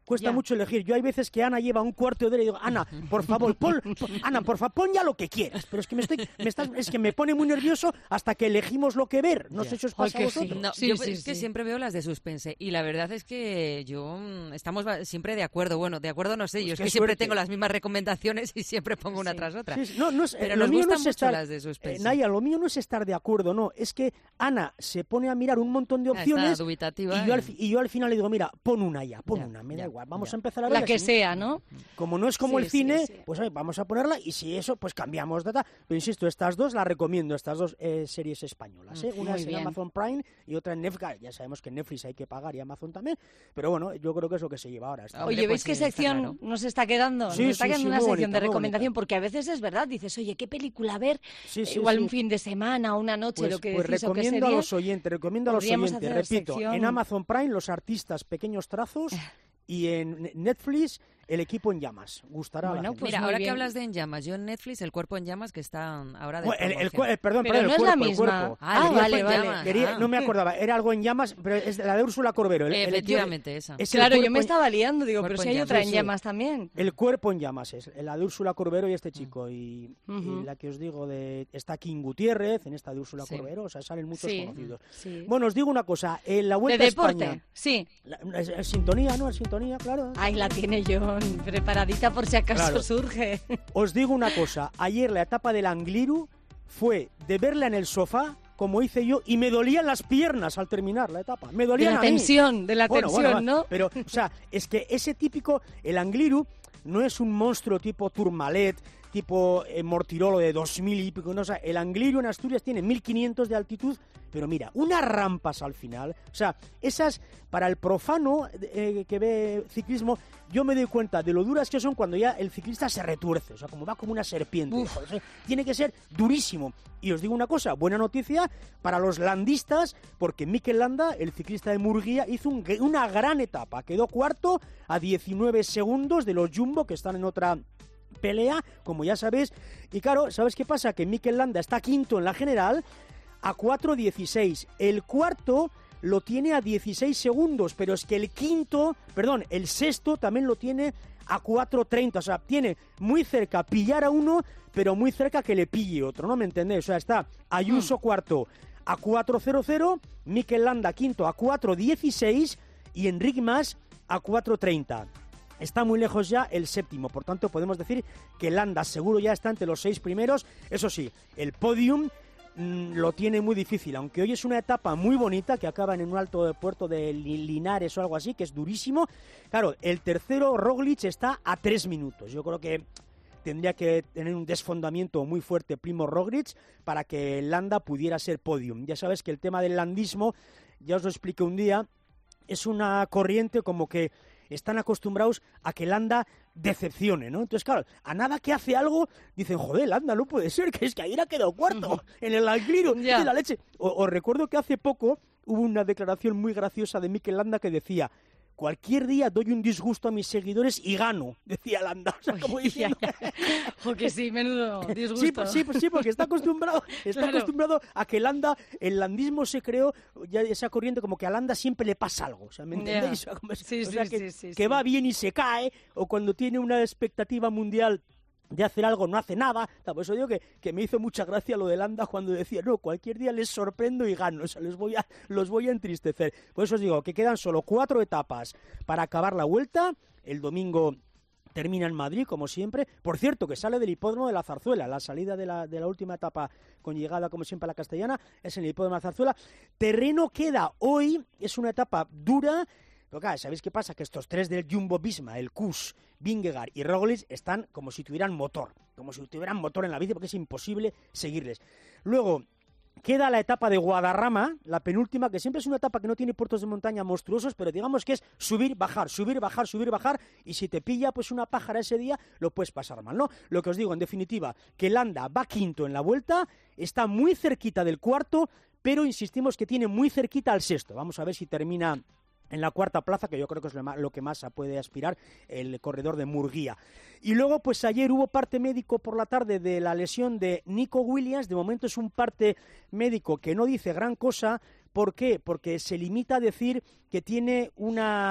Speaker 7: cuesta
Speaker 3: Ya.
Speaker 7: mucho elegir. Yo hay veces que Ana lleva un cuarto de hora y digo, Ana, por favor, pon, pon- Ana, por favor, pon ya lo que quieras. Pero es que me estoy, me estás, es que me pone muy nervioso hasta que elegimos lo que ver. No
Speaker 4: Ya.
Speaker 7: sé si os
Speaker 3: Ay,
Speaker 7: pasa a
Speaker 3: que sí.
Speaker 7: vosotros.
Speaker 4: No,
Speaker 3: Sí,
Speaker 4: yo
Speaker 3: sí,
Speaker 4: es que
Speaker 3: sí.
Speaker 4: siempre veo las de suspense y la verdad es que yo mm, estamos ba- siempre de acuerdo. Bueno, de acuerdo no sé, yo
Speaker 7: Pues
Speaker 4: es
Speaker 7: qué
Speaker 4: que siempre
Speaker 7: suerte.
Speaker 4: tengo las mismas recomendaciones y siempre pongo una
Speaker 3: Sí.
Speaker 4: tras otra.
Speaker 7: Sí, sí, no, no es,
Speaker 4: Pero
Speaker 7: lo
Speaker 4: nos
Speaker 7: mío no
Speaker 4: gustan
Speaker 7: es
Speaker 4: mucho
Speaker 7: estar,
Speaker 4: las de suspense.
Speaker 7: eh, Naya, lo mío no es estar de acuerdo, no. Es que Ana se pone a mirar un montón de
Speaker 4: Ah, está
Speaker 7: opciones
Speaker 4: dubitativa
Speaker 7: y yo, al,
Speaker 4: y-
Speaker 7: fi- y yo al final le digo, mira, pon una ya, pon
Speaker 4: Ya,
Speaker 7: una, me da
Speaker 4: ya,
Speaker 7: igual. Vamos
Speaker 4: ya.
Speaker 7: a empezar a ver
Speaker 3: La que
Speaker 7: si-
Speaker 3: sea, ¿no?
Speaker 7: Como no es como
Speaker 3: Sí,
Speaker 7: el
Speaker 3: sí,
Speaker 7: cine,
Speaker 3: sí.
Speaker 7: pues oye, vamos a ponerla y si eso, pues cambiamos de tal. Pero insisto, estas dos las recomiendo, estas dos eh, series españolas. ¿eh?
Speaker 3: Mm,
Speaker 7: Una
Speaker 3: muy
Speaker 7: es en
Speaker 3: bien.
Speaker 7: Amazon Prime y otra en Netflix. Ya sabemos que en Netflix hay que pagar y Amazon también. Pero bueno, yo creo que es lo que se lleva ahora. Está-
Speaker 4: Hombre,
Speaker 3: Oye,
Speaker 4: pues
Speaker 3: ¿veis qué
Speaker 4: sí, está
Speaker 3: sección
Speaker 4: claro.
Speaker 3: nos está quedando?
Speaker 7: Sí,
Speaker 3: nos está
Speaker 7: sí,
Speaker 3: quedando
Speaker 7: sí,
Speaker 3: una
Speaker 7: muy
Speaker 3: sección
Speaker 7: bonita,
Speaker 3: de
Speaker 7: muy
Speaker 3: recomendación, porque a veces es verdad, dices, oye, ¿qué película ver?
Speaker 7: Sí, sí,
Speaker 3: Igual
Speaker 7: sí.
Speaker 3: un fin de semana, una noche,
Speaker 7: Pues,
Speaker 3: lo que
Speaker 7: pues
Speaker 3: decís, o qué
Speaker 7: recomiendo a
Speaker 3: serie.
Speaker 7: los oyentes, recomiendo a los
Speaker 3: Podríamos
Speaker 7: oyentes,
Speaker 3: hacer
Speaker 7: repito,
Speaker 3: sección-
Speaker 7: en Amazon Prime los artistas pequeños trazos y en Netflix el equipo en llamas. Gustará a la
Speaker 3: Bueno,
Speaker 7: gente.
Speaker 3: pues
Speaker 4: Mira,
Speaker 3: muy
Speaker 4: ahora
Speaker 3: bien.
Speaker 4: que hablas de En Llamas, yo en Netflix, El Cuerpo en Llamas, que está ahora de
Speaker 7: Bueno, el, el
Speaker 4: promoción.
Speaker 7: cu- eh, perdón,
Speaker 3: Pero
Speaker 7: perdón,
Speaker 3: no
Speaker 7: el
Speaker 3: es la
Speaker 7: cuerpo, el
Speaker 3: misma.
Speaker 7: cuerpo.
Speaker 4: Ah,
Speaker 3: Ah,
Speaker 4: El
Speaker 3: vale,
Speaker 4: Cuerpo en
Speaker 3: vale.
Speaker 4: Llamas.
Speaker 7: Quería-
Speaker 4: Ah.
Speaker 7: no me acordaba, era algo en llamas, pero es de la de Úrsula Corbero. El, el-
Speaker 4: Efectivamente, esa.
Speaker 7: es el
Speaker 3: Claro, yo
Speaker 7: cuerpo
Speaker 3: me
Speaker 7: en-
Speaker 3: estaba liando, digo,
Speaker 4: Cuerpo
Speaker 3: pero si
Speaker 4: en
Speaker 3: hay
Speaker 4: llamas.
Speaker 3: otra
Speaker 7: Sí,
Speaker 3: en
Speaker 7: sí.
Speaker 3: llamas también.
Speaker 7: El cuerpo en llamas es la de Úrsula Corbero y este chico. Y, y
Speaker 3: Ujú.
Speaker 7: la que os digo, de está King Gutiérrez, en esta de Úrsula
Speaker 4: Sí.
Speaker 7: Corbero, o sea, salen muchos
Speaker 3: Sí,
Speaker 7: conocidos.
Speaker 3: sí.
Speaker 7: Bueno, os digo una cosa, en la
Speaker 3: De
Speaker 7: Vuelta a
Speaker 3: deporte,
Speaker 7: España,
Speaker 3: sí.
Speaker 7: la- es, es sintonía, ¿no? Es sintonía, claro.
Speaker 3: Ahí la tiene John, preparadita por si acaso
Speaker 7: Claro.
Speaker 3: surge.
Speaker 7: Os digo una cosa, ayer la etapa del Angliru fue de verla en el sofá, como hice yo, y me dolían las piernas al terminar la etapa. Me
Speaker 3: De
Speaker 7: dolían
Speaker 3: la
Speaker 7: a mí.
Speaker 3: tensión, de la
Speaker 7: Bueno,
Speaker 3: tensión,
Speaker 7: bueno,
Speaker 3: ¿no?
Speaker 7: Pero, o sea, es que ese típico, el Angliru, no es un monstruo tipo Tourmalet, tipo eh, Mortirolo de dos mil y pico, no, o sea, el Angliru en Asturias tiene mil quinientos de altitud, pero mira, unas rampas al final, o sea, esas, para el profano eh, que ve ciclismo, yo me doy cuenta de lo duras que son cuando ya el ciclista se retuerce, o sea, como va como una serpiente.
Speaker 3: Uf.
Speaker 7: Joder, o sea, tiene que ser durísimo. Y os digo una cosa, buena noticia para los landistas, porque Mikel Landa, el ciclista de Murguía, hizo un- una gran etapa. Quedó cuarto a diecinueve segundos de los Jumbo, que están en otra pelea, como ya sabéis. Y claro, ¿sabes qué pasa? Que Mikel Landa está quinto en la general a cuatro dieciséis. El cuarto lo tiene a dieciséis segundos, pero es que el quinto, perdón, el sexto también lo tiene a cuatro treinta, o sea, tiene muy cerca pillar a uno, pero muy cerca que le pille otro, ¿no me entendéis? O sea, está Ayuso cuarto a cuatro cero cero, Mikel Landa quinto a cuatro dieciséis y Enric Mas a cuatro treinta. Está muy lejos ya el séptimo, por tanto podemos decir que Landa seguro ya está entre los seis primeros. Eso sí, el podium mm, lo tiene muy difícil, aunque hoy es una etapa muy bonita que acaba en un alto de puerto de Li- Linares o algo así, que es durísimo. Claro, el tercero, Roglic, está a tres minutos. Yo creo que tendría que tener un desfondamiento muy fuerte Primo Roglic para que Landa pudiera ser podium. Ya sabes que el tema del landismo, ya os lo expliqué un día, es una corriente como que están acostumbrados a que Landa decepcione, ¿no? Entonces, claro, a nada que hace algo, dicen, joder, Landa, no puede ser, que es que ayer ha quedado cuarto en el Angliru,
Speaker 3: Ya.
Speaker 7: de la leche. O- os recuerdo que hace poco hubo una declaración muy graciosa de Mikel Landa que decía, cualquier día doy un disgusto a mis seguidores y gano, decía Landa. O sea, como diciendo...
Speaker 3: O que sí, menudo disgusto.
Speaker 7: Sí, pues sí, pues sí, porque está acostumbrado, está
Speaker 3: Claro.
Speaker 7: acostumbrado a que Landa, el landismo se creó, ya esa corriente como que a Landa siempre le pasa algo, o sea, ¿me
Speaker 3: Ya.
Speaker 7: entendéis? O sea, como es-
Speaker 3: Sí,
Speaker 7: o sea,
Speaker 3: sí,
Speaker 7: que,
Speaker 3: sí, sí,
Speaker 7: que
Speaker 3: sí.
Speaker 7: va bien y se cae, o cuando tiene una expectativa mundial de hacer algo, no hace nada. Por eso digo que, que me hizo mucha gracia lo de Landa cuando decía, no, cualquier día les sorprendo y gano, o sea, les voy a, los voy a entristecer. Por eso os digo que quedan solo cuatro etapas para acabar la vuelta. El domingo termina en Madrid, como siempre. Por cierto, que sale del hipódromo de la Zarzuela. La salida de la, de la última etapa con llegada, como siempre, a la Castellana es en el hipódromo de la Zarzuela. Terreno queda hoy, es una etapa dura. Pero claro, ¿sabéis qué pasa? Que estos tres del Jumbo-Visma, el Kuss, Vingegaard y Roglic, están como si tuvieran motor, como si tuvieran motor en la bici, porque es imposible seguirles. Luego, queda la etapa de Guadarrama, la penúltima, que siempre es una etapa que no tiene puertos de montaña monstruosos, pero digamos que es subir, bajar, subir, bajar, subir, bajar, y si te pilla pues una pájara ese día, lo puedes pasar mal, ¿no? Lo que os digo, en definitiva, que Landa va quinto en la vuelta, está muy cerquita del cuarto, pero insistimos que tiene muy cerquita al sexto. Vamos a ver si termina en la cuarta plaza, que yo creo que es lo más, lo que más puede aspirar el corredor de Murguía. Y luego, pues ayer hubo parte médico por la tarde de la lesión de Nico Williams. De momento es un parte médico que no dice gran cosa. ¿Por qué? Porque se limita a decir que tiene una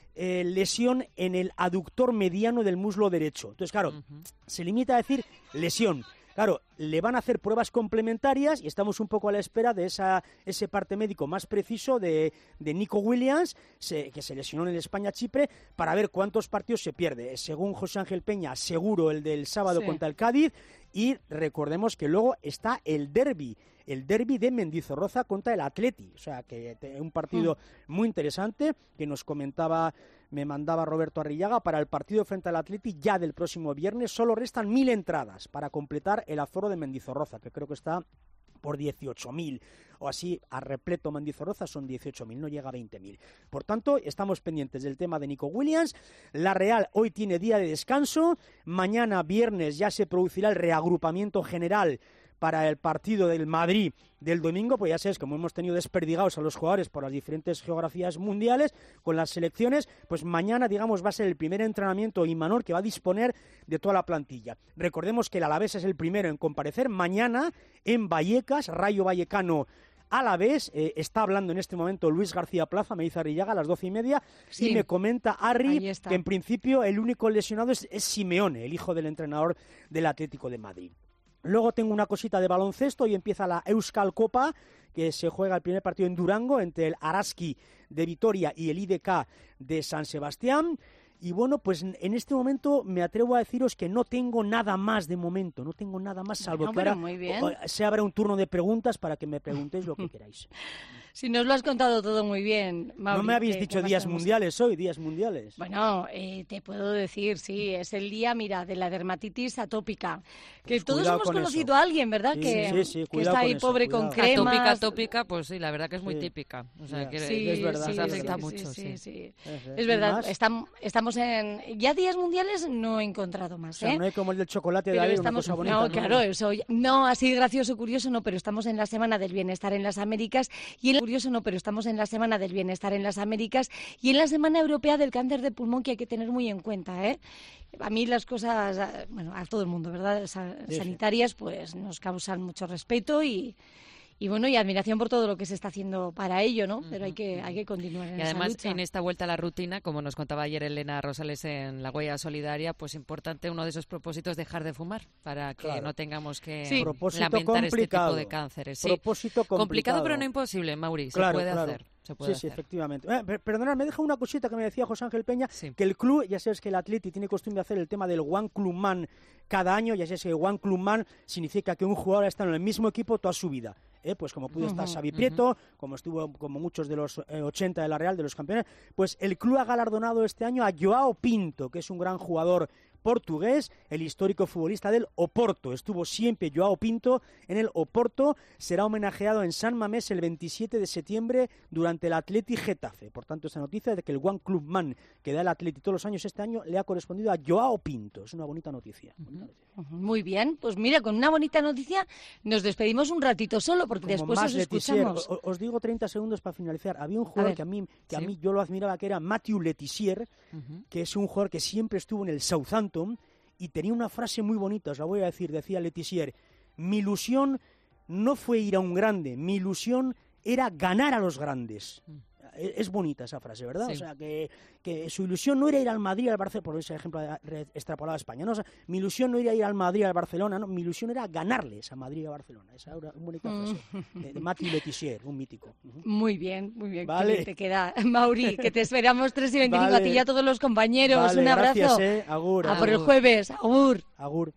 Speaker 7: eh, lesión en el aductor mediano del muslo derecho. Entonces, claro, uh-huh. se limita a decir lesión. Claro, le van a hacer pruebas complementarias y estamos un poco a la espera de esa, ese parte médico más preciso de, de Nico Williams, se, que se lesionó en el España-Chipre, para ver cuántos partidos se pierde. Según José Ángel Peña, seguro el del sábado sí. contra el Cádiz, y recordemos que luego está el derbi, el derbi de Mendizorroza contra el Atleti, o sea, que un partido mm. muy interesante que nos comentaba, me mandaba Roberto Arrillaga para el partido frente al Atleti ya del próximo viernes. Solo restan mil entradas para completar el aforo de Mendizorroza, que creo que está por dieciocho mil, o así, a repleto Mendizorroza son dieciocho mil, no llega a veinte mil. Por tanto, estamos pendientes del tema de Nico Williams. La Real hoy tiene día de descanso, mañana viernes ya se producirá el reagrupamiento general para el partido del Madrid del domingo, pues ya sabes, como hemos tenido desperdigados a los jugadores por las diferentes geografías mundiales, con las selecciones, pues mañana, digamos, va a ser el primer entrenamiento Imanol que va a disponer de toda la plantilla. Recordemos que el Alavés es el primero en comparecer mañana en Vallecas, Rayo Vallecano Alavés, eh, está hablando en este momento Luis García Plaza, me dice Arrillaga, a las doce y media, sí. y me comenta Arri que en principio el único lesionado es, es Simeone, el hijo del entrenador del Atlético de Madrid. Luego tengo una cosita de baloncesto y empieza la Euskal Copa, que se juega el primer partido en Durango entre el Araski de Vitoria y el I D K de San Sebastián. Y bueno, pues en este momento me atrevo a deciros que no tengo nada más de momento, no tengo nada más, salvo no, que ahora
Speaker 3: muy bien.
Speaker 7: se abra un turno de preguntas para que me preguntéis lo que queráis.
Speaker 3: Si nos lo has contado todo muy bien, Mauri.
Speaker 7: No me habéis
Speaker 3: que,
Speaker 7: dicho
Speaker 3: que
Speaker 7: días mundiales hoy, días mundiales.
Speaker 3: Bueno, eh, te puedo decir, sí, es el día, mira, de la dermatitis atópica. Que
Speaker 7: Pues
Speaker 3: todos hemos conocido
Speaker 7: eso.
Speaker 3: a alguien, ¿verdad?
Speaker 7: Sí,
Speaker 3: que,
Speaker 7: sí, sí,
Speaker 3: que está ahí
Speaker 7: con eso,
Speaker 3: pobre
Speaker 7: cuidado.
Speaker 3: con cremas.
Speaker 4: Atópica, atópica, pues sí, la verdad que es muy
Speaker 7: Sí.
Speaker 4: típica. O sea,
Speaker 7: Ya.
Speaker 4: que
Speaker 3: Sí,
Speaker 7: es verdad,
Speaker 3: sí,
Speaker 7: es
Speaker 4: afecta
Speaker 7: verdad.
Speaker 4: mucho,
Speaker 3: sí, sí,
Speaker 4: sí.
Speaker 3: sí.
Speaker 7: Ese.
Speaker 3: Es
Speaker 7: ¿Y
Speaker 3: verdad,
Speaker 7: más?
Speaker 3: estam- estamos en... Ya días mundiales no he encontrado
Speaker 7: O
Speaker 3: más,
Speaker 7: sea,
Speaker 3: ¿eh?
Speaker 7: no hay como el del chocolate de
Speaker 3: Pero
Speaker 7: ayer,
Speaker 3: estamos,
Speaker 7: una cosa bonita.
Speaker 3: no,
Speaker 7: ¿no?
Speaker 3: claro, eso ya- no así gracioso, curioso, no, pero estamos en la Semana del Bienestar en las Américas y en la, curioso no, pero estamos en la Semana del Bienestar en las Américas y en la Semana Europea del Cáncer de Pulmón, que hay que tener muy en cuenta, ¿eh? A mí las cosas, a- bueno, a todo el mundo, ¿verdad? Sa-
Speaker 7: Sí, sí.
Speaker 3: sanitarias, pues nos causan mucho respeto y y bueno, y admiración por todo lo que se está haciendo para ello, ¿no? Pero hay que hay que continuar en
Speaker 4: Y
Speaker 3: esa
Speaker 4: además,
Speaker 3: lucha.
Speaker 4: en esta vuelta a la rutina, como nos contaba ayer Elena Rosales en La Huella Solidaria, pues importante uno de esos propósitos, dejar de fumar, para que
Speaker 7: Claro.
Speaker 4: no tengamos que
Speaker 3: Sí.
Speaker 7: Propósito
Speaker 4: lamentar este tipo
Speaker 7: complicado.
Speaker 4: de cánceres. Sí.
Speaker 7: Propósito complicado.
Speaker 4: Complicado, pero no imposible, Mauri,
Speaker 7: Claro,
Speaker 4: se puede
Speaker 7: claro.
Speaker 4: hacer. Se puede
Speaker 7: Sí, sí,
Speaker 4: hacer.
Speaker 7: efectivamente. Eh, per- perdonad, me deja una cosita que me decía José Ángel Peña,
Speaker 4: Sí.
Speaker 7: que el club, ya sabes que el Atleti tiene costumbre de hacer el tema del One Club Man cada año, ya sabes que One Club Man significa que un jugador ha estado en el mismo equipo toda su vida. ¿eh? Pues como pudo estar
Speaker 3: Ujú,
Speaker 7: Xavi Prieto, como estuvo como muchos de los eh, ochenta de la Real, de los campeones, pues el club ha galardonado este año a Joao Pinto, que es un gran jugador portugués, el histórico futbolista del Oporto. Estuvo siempre Joao Pinto en el Oporto, será homenajeado en San Mamés el veintisiete de septiembre durante el Atleti Getafe. Por tanto, esta noticia de que el One Club Man que da el Atleti todos los años este año le ha correspondido a Joao Pinto. Es una bonita noticia. Bonita noticia.
Speaker 3: Ujú, muy bien, pues mira, con una bonita noticia nos despedimos un ratito solo, porque
Speaker 7: Como
Speaker 3: después
Speaker 7: más
Speaker 3: os
Speaker 7: Letizier.
Speaker 3: escuchamos.
Speaker 7: O- Os digo treinta segundos para finalizar. Había un jugador
Speaker 3: ver.
Speaker 7: que a mí que a
Speaker 4: Sí.
Speaker 7: mí yo lo admiraba, que era Mathieu Letizier,
Speaker 4: Ujú.
Speaker 7: que es un jugador que siempre estuvo en el Southampton y tenía una frase muy bonita, os la voy a decir, decía Letizier: mi ilusión no fue ir a un grande, mi ilusión era ganar a los grandes. Es, es bonita esa frase, ¿verdad?
Speaker 4: Sí.
Speaker 7: O sea, que, que su ilusión no era ir al Madrid, al Barcelona, por ese ejemplo re- extrapolado a España, ¿no? O sea, mi ilusión no era ir al Madrid, al Barcelona, no, mi ilusión era ganarles a Madrid y a Barcelona. Esa era una bonita frase de, de Mathieu Letizier, un mítico. Ujú.
Speaker 3: Muy bien, muy bien. Qué
Speaker 7: Vale.
Speaker 3: bien te queda, Mauri, que te esperamos tres y veinticinco
Speaker 7: Vale.
Speaker 3: a ti y a todos los compañeros.
Speaker 7: Vale,
Speaker 3: Un abrazo.
Speaker 7: gracias, eh. Agur,
Speaker 3: A por el
Speaker 7: agur,
Speaker 3: jueves. Agur.
Speaker 7: agur.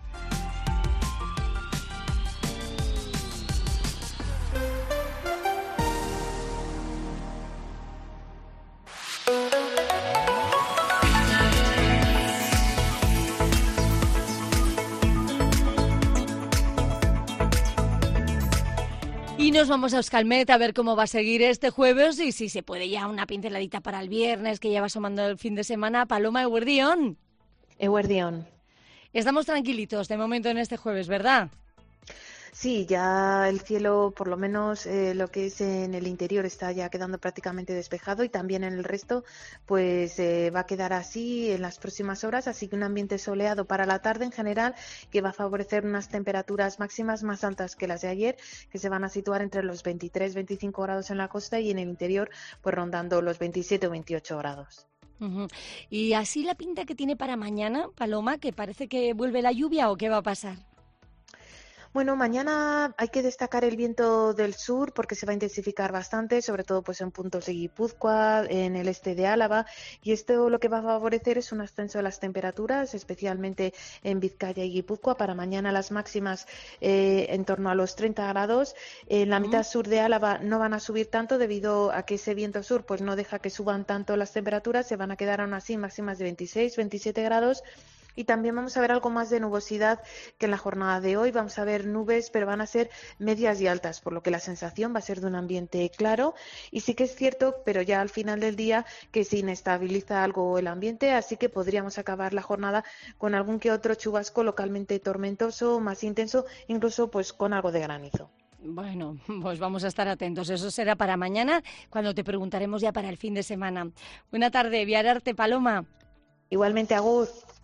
Speaker 3: Y nos vamos a Euskalmet a ver cómo va a seguir este jueves y si se puede ya una pinceladita para el viernes, que ya va asomando el fin de semana. Paloma Eguerdión.
Speaker 2: Eguerdión.
Speaker 3: Estamos tranquilitos de momento en este jueves, ¿verdad?
Speaker 2: Sí, ya el cielo, por lo menos eh, lo que es en el interior, está ya quedando prácticamente despejado y también en el resto pues eh, va a quedar así en las próximas horas, así que un ambiente soleado para la tarde en general, que va a favorecer unas temperaturas máximas más altas que las de ayer, que se van a situar entre los veintitrés veinticinco grados en la costa y en el interior pues rondando los veintisiete o veintiocho grados.
Speaker 3: Uh-huh. ¿Y así la pinta que tiene para mañana, Paloma, que parece que vuelve la lluvia o qué va a pasar?
Speaker 2: Bueno, mañana hay que destacar el viento del sur porque se va a intensificar bastante, sobre todo pues en puntos de Guipúzcoa, en el este de Álava, y esto lo que va a favorecer es un ascenso de las temperaturas, especialmente en Vizcaya y Guipúzcoa. Para mañana las máximas eh, en torno a los treinta grados. En la mitad sur de Álava no van a subir tanto debido a que ese viento sur pues no deja que suban tanto las temperaturas, se van a quedar aún así máximas de veintiséis, veintisiete grados. Y también vamos a ver algo más de nubosidad que en la jornada de hoy. Vamos a ver nubes, pero van a ser medias y altas, por lo que la sensación va a ser de un ambiente claro. Y sí que es cierto, pero ya al final del día, que se inestabiliza algo el ambiente, así que podríamos acabar la jornada con algún que otro chubasco localmente tormentoso, más intenso, incluso pues con algo de granizo.
Speaker 3: Bueno, pues vamos a estar atentos. Eso será para mañana, cuando te preguntaremos ya para el fin de semana. Buena tarde, Viararte, Paloma.
Speaker 2: Igualmente, agur.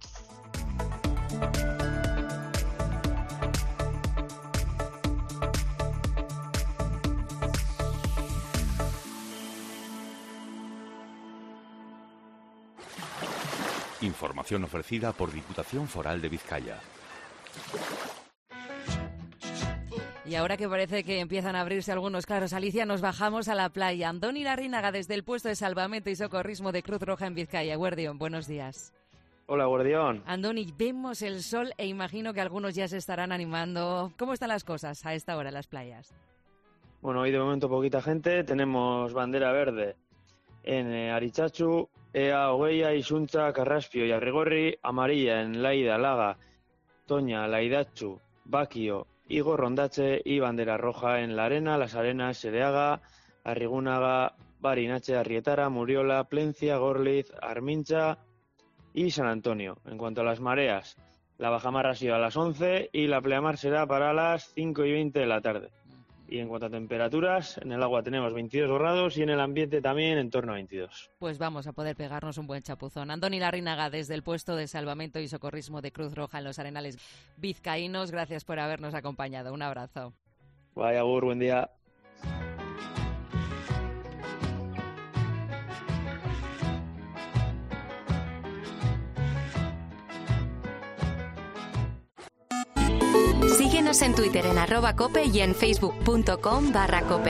Speaker 8: Información ofrecida por Diputación Foral de Vizcaya.
Speaker 4: Y ahora que parece que empiezan a abrirse algunos claros, Alicia, nos bajamos a la playa. Andoni Larrínaga, desde el puesto de salvamento y socorrismo de Cruz Roja en Vizcaya. Guardión, buenos días.
Speaker 9: Hola, Guardión.
Speaker 4: Andoni, vemos el sol e imagino que algunos ya se estarán animando. ¿Cómo están las cosas a esta hora en las playas?
Speaker 9: Bueno, hoy de momento poquita gente. Tenemos bandera verde en eh, Arichachu, Ea, Ogueia, Isuncha, Carraspio y Arrigorri, amarilla en Laida, Laga, Toña, Laidachu, Baquio, Igo, Rondache, y bandera roja en La Arena, Las Arenas, Sedeaga, Arrigúnaga, Barinache, Arrietara, Muriola, Plencia, Gorliz, Armincha y San Antonio. En cuanto a las mareas, la bajamar ha sido a las once y la pleamar será para las cinco y veinte de la tarde. Y en cuanto a temperaturas, en el agua tenemos veintidós grados y en el ambiente también en torno a veintidós.
Speaker 4: Pues vamos a poder pegarnos un buen chapuzón. Andoni Larrínaga, desde el puesto de salvamento y socorrismo de Cruz Roja en los Arenales vizcaínos, gracias por habernos acompañado. Un abrazo.
Speaker 9: Vaya, Agur, buen día.
Speaker 1: Síguenos en Twitter en arroba cope y en facebook.com barra cope.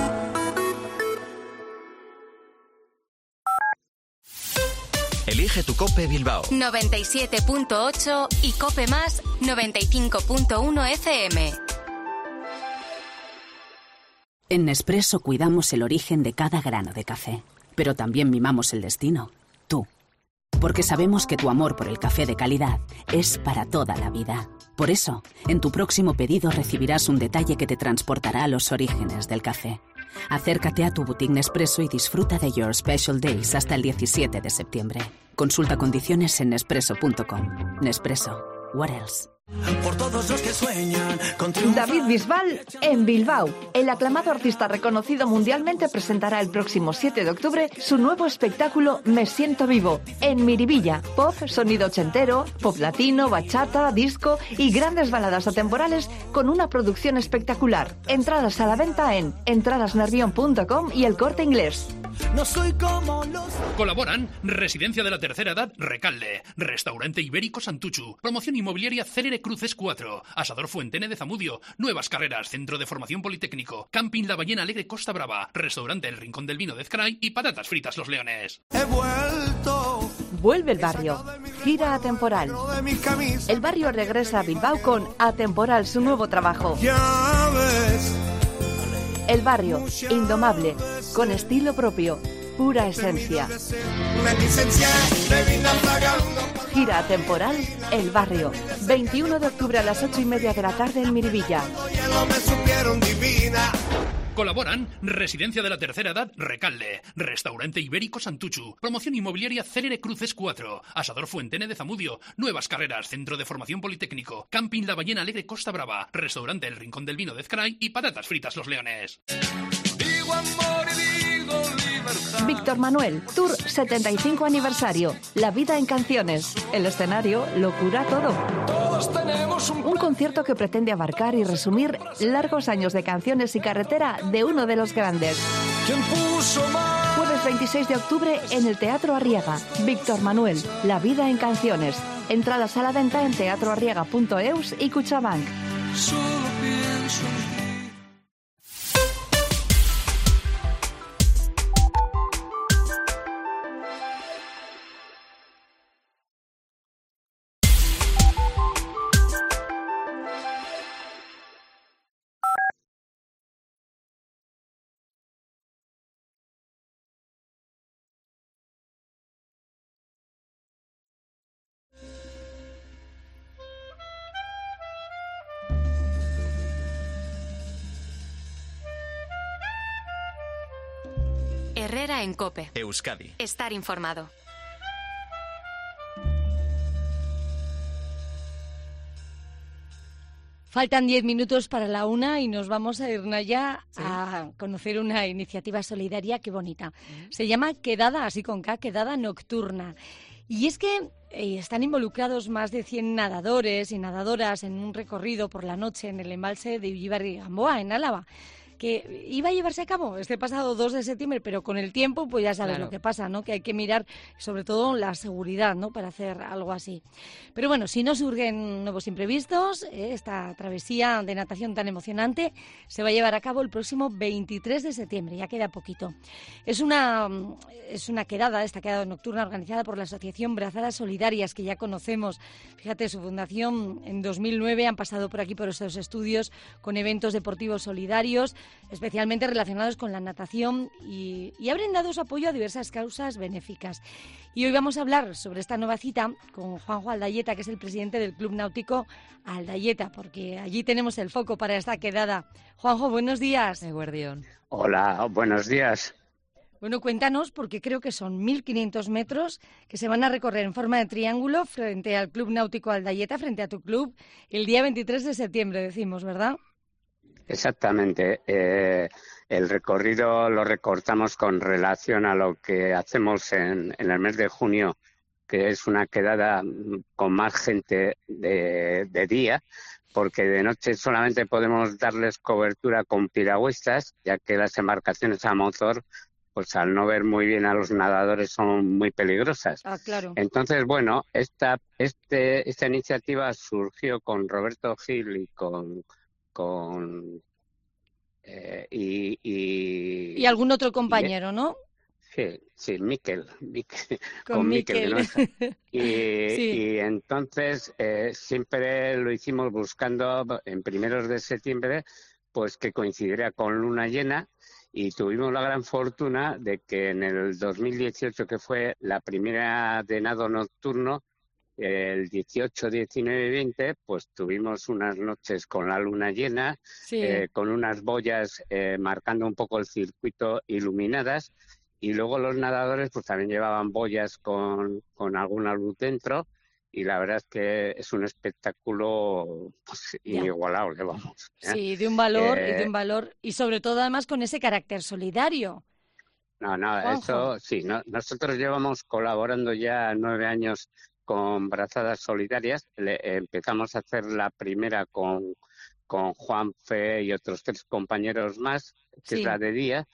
Speaker 10: Elige tu Cope Bilbao.
Speaker 1: noventa y siete punto ocho y Cope Más noventa y cinco punto uno F M.
Speaker 11: En Nespresso cuidamos el origen de cada grano de café, pero también mimamos el destino, tú. Porque sabemos que tu amor por el café de calidad es para toda la vida. Por eso, en tu próximo pedido recibirás un detalle que te transportará a los orígenes del café. Acércate a tu boutique Nespresso y disfruta de Your Special Days hasta el diecisiete de septiembre. Consulta condiciones en nespresso punto com. Nespresso. What else?
Speaker 12: Por todos los que sueñan con
Speaker 13: David Bisbal en Bilbao. El aclamado artista reconocido mundialmente presentará el próximo siete de octubre su nuevo espectáculo Me Siento Vivo en Miribilla. Pop, sonido ochentero, pop latino, bachata, disco y grandes baladas atemporales con una producción espectacular. Entradas a la venta en entradasnervion punto com y El Corte Inglés.
Speaker 12: No soy como los...
Speaker 14: Colaboran Residencia de la Tercera Edad Recalde, Restaurante Ibérico Santuchu, Promoción Inmobiliaria Célere Cruces cuatro, Asador Fuentene de Zamudio, Nuevas Carreras, Centro de Formación Politécnico, Camping La Ballena Alegre Costa Brava, Restaurante El Rincón del Vino de Ezcray y Patatas Fritas Los Leones.
Speaker 12: He vuelto.
Speaker 13: Vuelve el barrio. Gira Atemporal. El barrio regresa a Bilbao con Atemporal, su nuevo trabajo.
Speaker 12: Ya ves.
Speaker 13: El barrio, indomable, con estilo propio, pura esencia. Gira Atemporal, El Barrio. veintiuno de octubre a las ocho y media de la tarde en Miribilla.
Speaker 14: Colaboran Residencia de la Tercera Edad Recalde, Restaurante Ibérico Santuchu, Promoción Inmobiliaria Célere Cruces cuatro, Asador Fuentene de Zamudio, Nuevas Carreras, Centro de Formación Politécnico, Camping La Ballena Alegre Costa Brava, Restaurante El Rincón del Vino de Ezcray y Patatas Fritas Los Leones.
Speaker 13: Víctor Manuel, Tour setenta y cinco aniversario. La vida en canciones. El escenario lo cura todo.
Speaker 12: Todos tenemos
Speaker 13: Un concierto que pretende abarcar y resumir largos años de canciones y carretera de uno de los grandes. Jueves veintiséis de octubre en el Teatro Arriaga. Víctor Manuel, La vida en canciones. Entradas a la venta en teatro arriaga punto eus y Cuchabank.
Speaker 12: Solo pienso en ti.
Speaker 1: Herrera en COPE.
Speaker 10: Euskadi.
Speaker 1: Estar informado.
Speaker 3: Faltan diez minutos para la una y nos vamos a ir ya sí. a conocer una iniciativa solidaria que bonita. Se llama Quedada, así con K, Quedada Nocturna. Y es que eh, están involucrados más de cien nadadores y nadadoras en un recorrido por la noche en el embalse de Illibarri y Gamboa, en Álava, que iba a llevarse a cabo este pasado dos de septiembre, pero con el tiempo, pues ya sabes claro. lo que pasa, ¿no? Que hay que mirar sobre todo la seguridad, ¿no? Para hacer algo así. Pero bueno, si no surgen nuevos imprevistos, eh, esta travesía de natación tan emocionante se va a llevar a cabo el próximo veintitrés de septiembre, ya queda poquito. Es una, es una quedada, esta quedada nocturna organizada por la Asociación Brazadas Solidarias, que ya conocemos. Fíjate, su fundación en dos mil nueve han pasado por aquí por estos estudios con eventos deportivos solidarios, especialmente relacionados con la natación y, y ha brindado su apoyo a diversas causas benéficas. Y hoy vamos a hablar sobre esta nueva cita con Juanjo Aldayeta, que es el presidente del Club Náutico Aldayeta, porque allí tenemos el foco para esta quedada. Juanjo, buenos días.
Speaker 4: Eguerdión.
Speaker 15: Hola, buenos días.
Speaker 3: Bueno, cuéntanos, porque creo que son mil quinientos metros que se van a recorrer en forma de triángulo frente al Club Náutico Aldayeta, frente a tu club, el día veintitrés de septiembre, decimos, ¿verdad?
Speaker 15: Exactamente. Eh, el recorrido lo recortamos con relación a lo que hacemos en, en el mes de junio, que es una quedada con más gente de, de día, porque de noche solamente podemos darles cobertura con piragüistas, ya que las embarcaciones a motor, pues al no ver muy bien a los nadadores, son muy peligrosas.
Speaker 3: Ah, claro.
Speaker 15: Entonces, bueno, esta, este, esta iniciativa surgió con Roberto Gil y con... con eh, y, y
Speaker 3: y algún otro compañero,
Speaker 15: y,
Speaker 3: ¿no?
Speaker 15: Sí, sí, Miquel, Miquel
Speaker 3: con,
Speaker 15: con
Speaker 3: Miquel.
Speaker 15: Miquel y,
Speaker 3: sí.
Speaker 15: y entonces eh, siempre lo hicimos buscando en primeros de septiembre, pues que coincidiera con luna llena, y tuvimos la gran fortuna de que en el dos mil dieciocho, que fue la primera de nado nocturno, el dieciocho, diecinueve y veinte, pues tuvimos unas noches con la luna llena,
Speaker 3: sí.
Speaker 15: eh, con unas boyas eh, marcando un poco el circuito iluminadas, y luego los nadadores pues también llevaban boyas con, con alguna luz dentro, y la verdad es que es un espectáculo pues, inigualable, vamos. ¿eh?
Speaker 3: Sí, de un valor,
Speaker 15: eh,
Speaker 3: y de un valor, y sobre todo además con ese carácter solidario.
Speaker 15: No, no,
Speaker 3: Juanjo.
Speaker 15: eso sí, no, nosotros llevamos colaborando ya nueve años con Brazadas Solidarias. Le, empezamos a hacer la primera con, con Juan Fe y otros tres compañeros más, que
Speaker 3: sí.
Speaker 15: es la de día,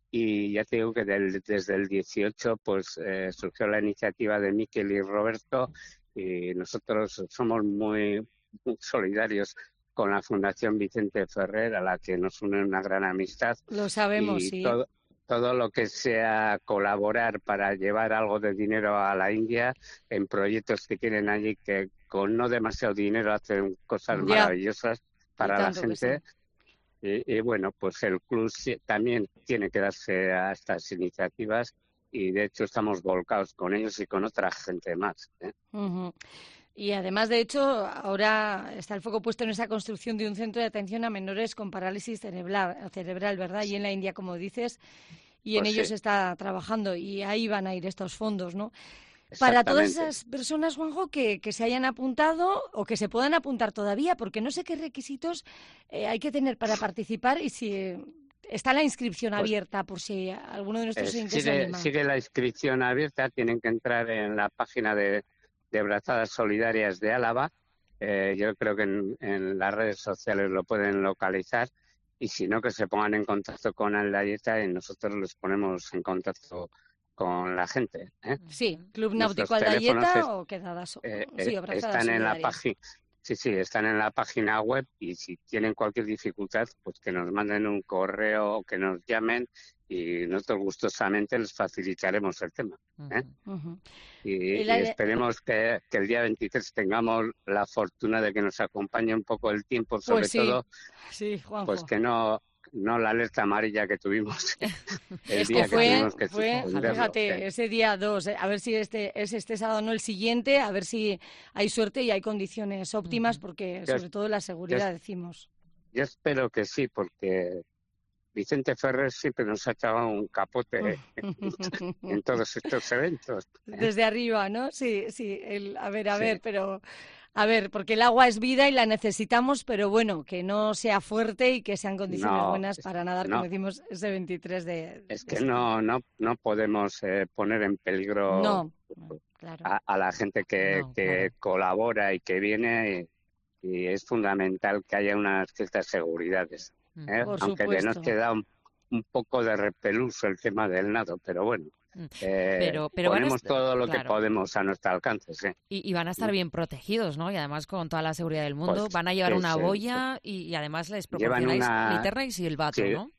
Speaker 15: y ya te digo que del, desde el dieciocho pues eh, surgió la iniciativa de Miquel y Roberto, y nosotros somos muy, muy solidarios con la Fundación Vicente Ferrer, a la que nos une una gran amistad.
Speaker 3: Lo sabemos,
Speaker 15: y
Speaker 3: sí.
Speaker 15: Todo, todo lo que sea colaborar para llevar algo de dinero a la India en proyectos que tienen allí, que con no demasiado dinero hacen cosas
Speaker 3: ya.
Speaker 15: maravillosas para la gente.
Speaker 3: Sí.
Speaker 15: Y, y bueno, pues el club también tiene que darse a estas iniciativas, y de hecho estamos volcados con ellos y con otra gente más, ¿eh?
Speaker 3: Uh-huh. Y además, de hecho, ahora está el foco puesto en esa construcción de un centro de atención a menores con parálisis cerebral, cerebral ¿verdad? Y en la India, como dices, y en
Speaker 15: pues
Speaker 3: ellos
Speaker 15: sí.
Speaker 3: se está trabajando, y ahí van a ir estos fondos, ¿no? Para todas esas personas, Juanjo, que, que se hayan apuntado o que se puedan apuntar todavía, porque no sé qué requisitos eh, hay que tener para participar, y si eh, está la inscripción pues, abierta por si alguno de nuestros
Speaker 15: eh,
Speaker 3: oyentes
Speaker 15: sigue,
Speaker 3: se anima.
Speaker 15: Sigue la inscripción abierta, tienen que entrar en la página de, de Brazadas Solidarias de Álava, eh, yo creo que en, en las redes sociales lo pueden localizar, y si no, que se pongan en contacto con Aldayeta y nosotros les ponemos en contacto con la gente. ¿eh?
Speaker 3: Sí, Club Náutico Aldayeta o quedadas.
Speaker 15: Eh,
Speaker 3: sí,
Speaker 15: eh, están en la página. Sí, sí, están en la página web, y si tienen cualquier dificultad, pues que nos manden un correo o que nos llamen, y nosotros gustosamente les facilitaremos el tema. ¿eh?
Speaker 3: Uh-huh.
Speaker 15: Y, y, la... y esperemos que, que el día veintitrés tengamos la fortuna de que nos acompañe un poco el tiempo, sobre
Speaker 3: pues sí.
Speaker 15: todo,
Speaker 3: sí, Juanjo.
Speaker 15: pues que no... no la alerta amarilla que tuvimos el
Speaker 3: es
Speaker 15: día
Speaker 3: que fue,
Speaker 15: que tuvimos que
Speaker 3: fue fíjate, ¿eh? ese día dos, a ver si este es este sábado, no el siguiente, a ver si hay suerte y hay condiciones óptimas, porque yo, sobre todo la seguridad, yo, decimos.
Speaker 15: Yo espero que sí, porque Vicente Ferrer siempre nos ha echado un capote en todos estos eventos.
Speaker 3: Desde arriba, ¿no? Sí, sí, el, a ver, a sí. ver, pero... A ver, porque el agua es vida y la necesitamos, pero bueno, que no sea fuerte y que sean condiciones no, buenas para nadar,
Speaker 15: no.
Speaker 3: como decimos, ese veintitrés de...
Speaker 15: Es que no, no, no podemos eh, poner en peligro
Speaker 3: no, claro.
Speaker 15: a, a la gente que, no, que claro. colabora y que viene, y, y es fundamental que haya unas ciertas seguridades. ¿eh?
Speaker 3: Por
Speaker 15: Aunque
Speaker 3: supuesto.
Speaker 15: nos queda un, un poco de repelús el tema del nado, pero bueno. Eh,
Speaker 4: pero, pero
Speaker 15: ponemos
Speaker 4: a,
Speaker 15: todo lo
Speaker 4: claro.
Speaker 15: que podemos a nuestro alcance, sí.
Speaker 4: Y, y van a estar bien protegidos, ¿no? Y además con toda la seguridad del mundo. Pues, van a llevar
Speaker 15: sí,
Speaker 4: una
Speaker 15: sí,
Speaker 4: boya
Speaker 15: sí.
Speaker 4: Y, y además les proporcionáis
Speaker 15: una...
Speaker 4: linterna y silbato,
Speaker 15: sí.
Speaker 4: ¿no?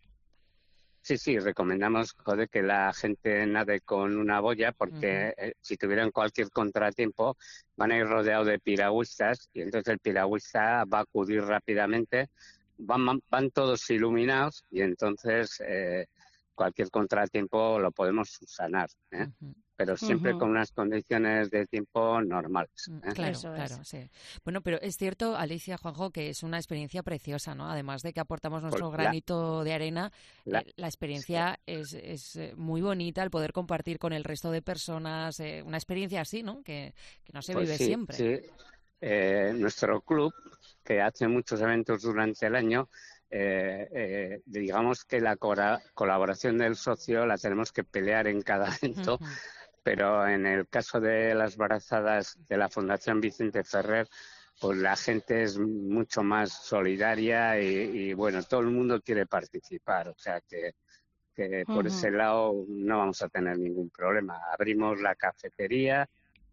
Speaker 15: Sí, sí, recomendamos joder, que la gente nade con una boya, porque uh-huh. eh, si tuvieran cualquier contratiempo van a ir rodeados de piragüistas, y entonces el piragüista va a acudir rápidamente, van, van todos iluminados, y entonces... Eh, cualquier contratiempo lo podemos subsanar, ¿eh? Uh-huh. Pero siempre uh-huh. con unas condiciones de tiempo normales. ¿eh?
Speaker 4: Claro, Eso claro, es. sí. Bueno, pero es cierto, Alicia, Juanjo, que es una experiencia preciosa, ¿no? Además de que aportamos nuestro pues la, granito de arena, la, eh, la experiencia sí. es, es muy bonita, el poder compartir con el resto de personas, eh, una experiencia así, ¿no? Que, que no se
Speaker 15: pues
Speaker 4: vive
Speaker 15: sí,
Speaker 4: siempre.
Speaker 15: Sí. Eh, nuestro club, que hace muchos eventos durante el año, Eh, eh, digamos que la cora- colaboración del socio la tenemos que pelear en cada evento, uh-huh. pero en el caso de las brazadas de la Fundación Vicente Ferrer, pues la gente es mucho más solidaria y, y bueno, todo el mundo quiere participar, o sea que, que uh-huh. por ese lado no vamos a tener ningún problema. Abrimos la cafetería,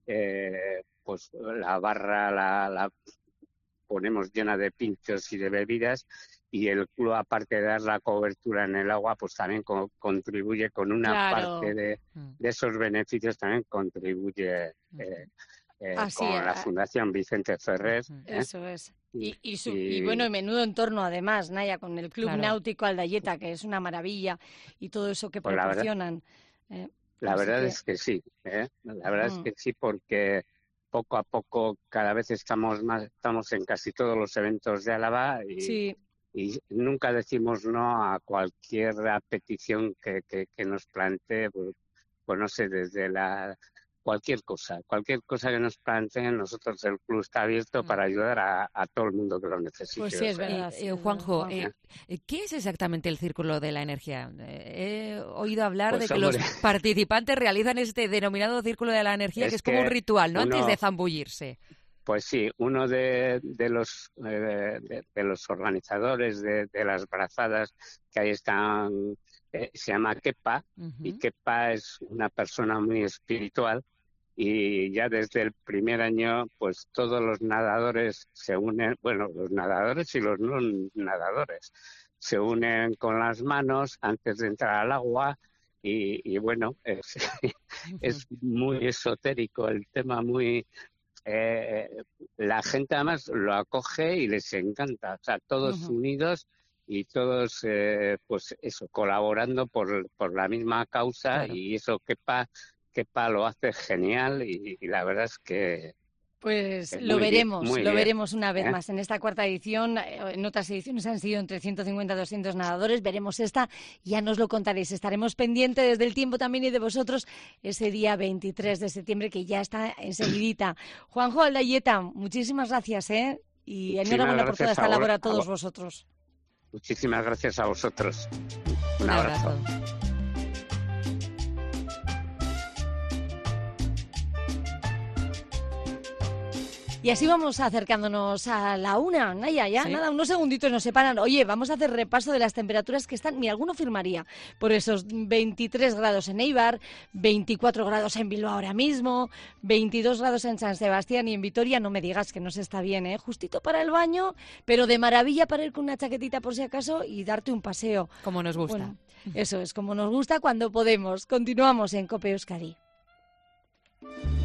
Speaker 15: eh, pues la barra la, la ponemos llena de pinchos y de bebidas, y el club, aparte de dar la cobertura en el agua, pues también co- contribuye con una
Speaker 3: claro.
Speaker 15: parte de, de esos beneficios, también contribuye eh, eh, con es. la Fundación Vicente Ferrer. ¿eh?
Speaker 3: Eso es. Y, y, su, y... y bueno, y menudo entorno además, Naya, con el Club claro. Náutico Aldayeta, que es una maravilla, y todo eso que pues proporcionan.
Speaker 15: La verdad, eh, la verdad que... es que sí, ¿eh? la verdad mm. es que sí, porque poco a poco cada vez estamos más, estamos en casi todos los eventos de Álava y...
Speaker 3: Sí.
Speaker 15: Y nunca decimos no a cualquier petición que, que, que nos plantee, pues, pues no sé, desde la cualquier cosa, cualquier cosa que nos planteen, nosotros el club está abierto para ayudar a, a todo el mundo que lo necesite.
Speaker 3: Pues sí, es verdad.
Speaker 4: Y, eh, Juanjo, eh, ¿qué es exactamente el Círculo de la Energía? Eh, he oído hablar pues, de que hombre. los participantes realizan este denominado Círculo de la Energía, es que es como un ritual, ¿no? Uno... Antes de zambullirse.
Speaker 15: Pues sí, uno de, de los eh, de, de los organizadores de, de las brazadas que ahí están eh, se llama Kepa, uh-huh. y Kepa es una persona muy espiritual, y ya desde el primer año pues todos los nadadores se unen, bueno, los nadadores y los no nadadores se unen con las manos antes de entrar al agua, y, y bueno, es, uh-huh. es muy esotérico el tema, muy... Eh, la gente además lo acoge y les encanta, o sea, todos uh-huh. unidos y todos, eh, pues eso, colaborando por, por la misma causa, claro. y eso Kepa, Kepa lo hace genial, y, y la verdad es que...
Speaker 3: Pues lo
Speaker 15: muy
Speaker 3: veremos,
Speaker 15: bien,
Speaker 3: lo
Speaker 15: bien.
Speaker 3: veremos una vez
Speaker 15: ¿Eh?
Speaker 3: más en esta cuarta edición. En otras ediciones han sido entre ciento cincuenta a doscientos nadadores. Veremos esta, ya nos lo contaréis. Estaremos pendientes desde el tiempo también y de vosotros ese día veintitrés de septiembre, que ya está enseguidita. Juanjo Aldayeta, muchísimas gracias, ¿eh? Y enhorabuena por toda esta labor a todos vosotros.
Speaker 15: Muchísimas gracias a vosotros. Un,
Speaker 4: Un
Speaker 15: abrazo.
Speaker 4: abrazo.
Speaker 3: Y así vamos acercándonos a la una, Naya, ya, ¿sí? Nada, unos segunditos nos separan. Oye, vamos a hacer repaso de las temperaturas que están, ni alguno firmaría, por esos veintitrés grados en Eibar, veinticuatro grados en Bilbao ahora mismo, veintidós grados en San Sebastián y en Vitoria, no me digas que no se está bien, ¿eh? Justito para el baño, pero de maravilla para ir con una chaquetita por si acaso y darte un paseo.
Speaker 4: Como nos gusta.
Speaker 3: Bueno, eso es, como nos gusta cuando podemos. Continuamos en COPE Euskadi.